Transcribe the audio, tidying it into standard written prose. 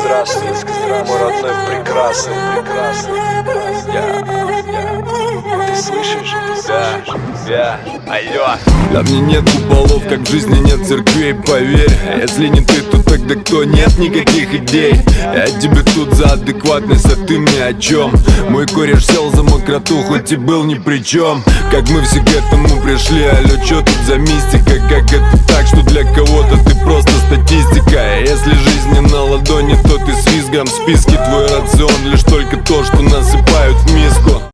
здравствуй, мой родной прекрасный. Ты слышишь? Алло. Да мне нет куполов, как в жизни нет церквей, поверь. Если не ты, то тогда кто? Нет никаких идей. Я тебе тут за адекватность, а ты мне о чем? Мой кореш сел за мокроту, хоть и был ни при чем. Как мы все к этому пришли, алло, чё тут за мистика? Как это так, что для кого-то ты просто статистика? Если жизнь не на ладони, то ты с визгом в списке. Твой рацион лишь только то, что насыпают в миску.